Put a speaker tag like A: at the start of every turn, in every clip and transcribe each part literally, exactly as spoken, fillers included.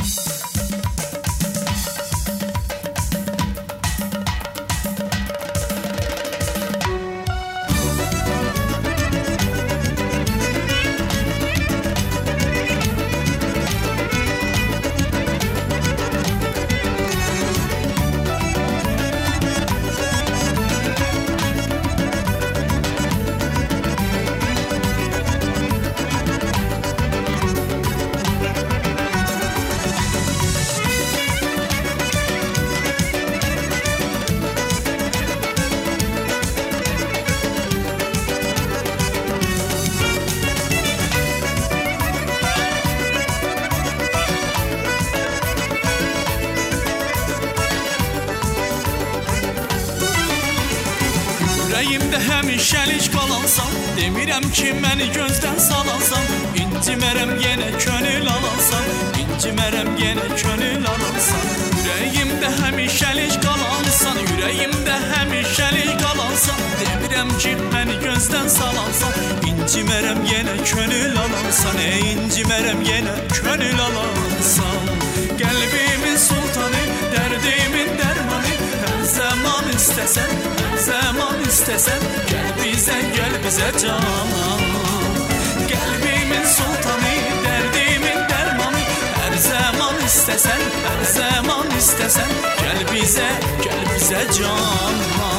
A: Ürəyimdə həmişəlik qalansan, demirəm ki məni gözdən salansan, incimərəm yenə könül alansan, incimərəm yenə könül alansan. Ürəyimdə həmişəlik qalansan, ürəyimdə həmişəlik qalansan, demirəm ki məni gözdən salansan, incimərəm yenə könül alansan, ey incimərəm yenə könül alansan. Qəlbimin sultanı, dərdimin dərmanı, hər zaman istəsən, hər zaman istəsən, gəl bizə, gəl bizə canan. Qəlbimin sultanı, dərdimin dərmanı, hər zaman istəsən, hər zaman istəsən, gəl bizə, gəl bizə canan.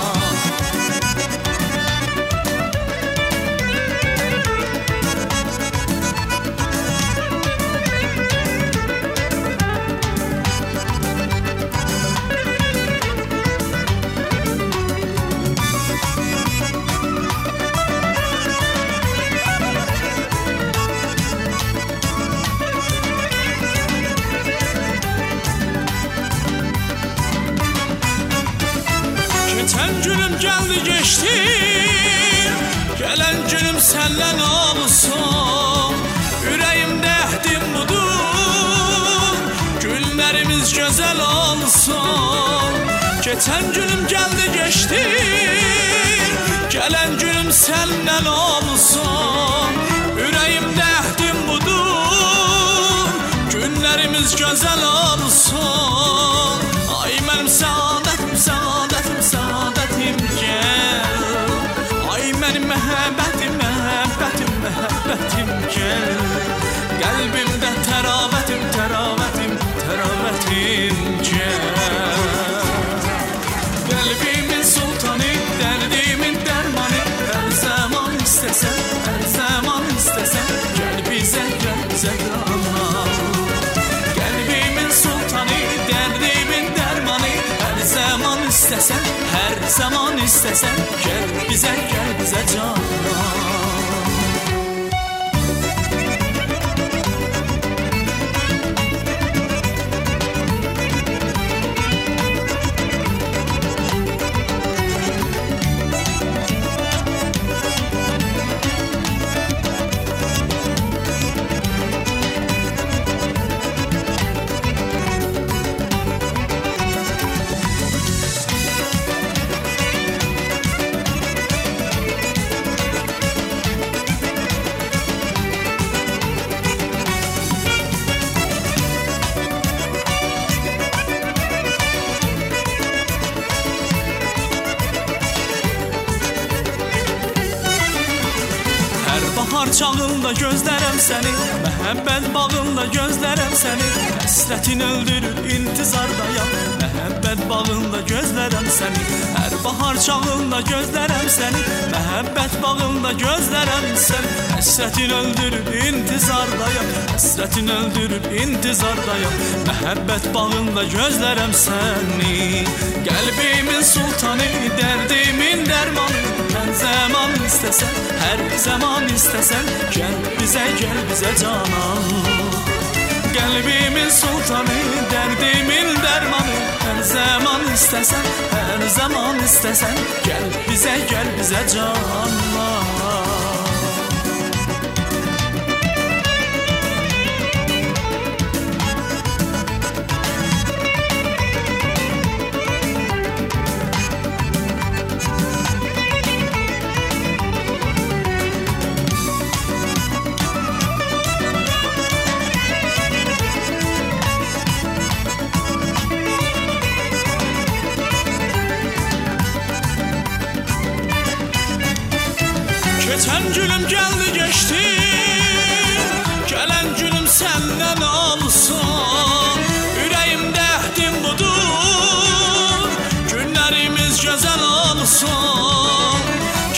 A: Geçen günüm geldi geçti, gelen günüm senden olsun. Yüreğimde ehdim budur, günlerimiz güzel olsun. Geçen günüm geldi geçti, gelen günüm senden olsun. Yüreğimde ehdim budur, günlerimiz güzel olsun. Ay benim saadetim, saadetim, saadetim gel. Ay benim məhəbbətim, məhəbbətim, məhəbbətim gel. Qəlbimdə təravətim, təravətim, təravətim gel. Qəlbimin sultanı, dərdimin dərmanı, hər zaman istəsən, hər zaman istəsən, gəl bizə, gəl bizə qanan. Qəlbimin sultanı, dərdimin dərmanı, hər zaman istəsən, hər zaman istəsən, gəl bizə, gəl bizə canan. Bahar çağında gözlərəm səni, məhəbbət bağında gözlərəm səni. Həsrətin öldürür intizardayam, məhəbbət bağında gözlərəm səni. Hər bahar çağında gözlərəm səni, məhəbbət bağında gözlərəm səni. Həsrətin öldürür intizardayam, həsrətin öldürür intizardayam, məhəbbət bağında gözlərəm səni. Qəlbimin sultanı, dərdimin dərmanı, hər zaman istəsən, hər zaman istəsən, gəl bizə, gəl bizə canan. Qəlbimin sultanı, dərdimin dərmanı, hər zaman istəsən, hər zaman istəsən, gəl bizə, gəl bizə canan.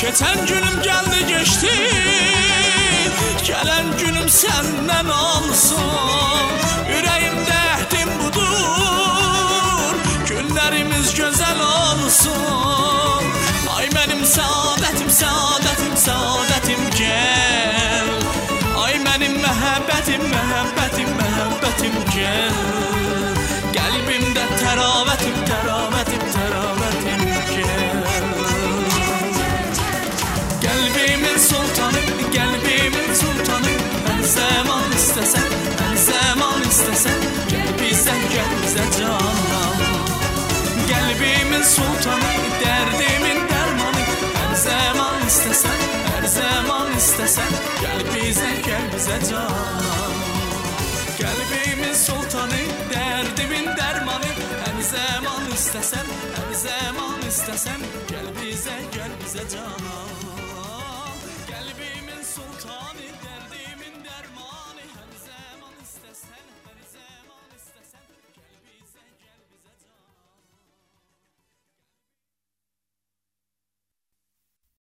A: Geçen günüm geldi geçti, gelen günüm senden olsun. Yüreğimde ehdim budur, günlerimiz güzel olsun. Ay benim saadetim, saadetim, saadetim gel. Ay benim məhəbbətim, məhəbbətim, məhəbbətim gel. Kalbimde teravetim, teravetim, teravetim gel. Kalbimin sultanı, kalbimin sultanı. Her zaman istesen, her zaman istesen, gel bize, gel bize canan. Kalbimin sultanı, derdimin dermanı. Her zaman istesen, her zaman istesen, gel bize, gel bize canan. Kalbimin sultanı, derdimin dermanı. Her zaman istesen, her zaman istesen, gel bize, gel bize canan.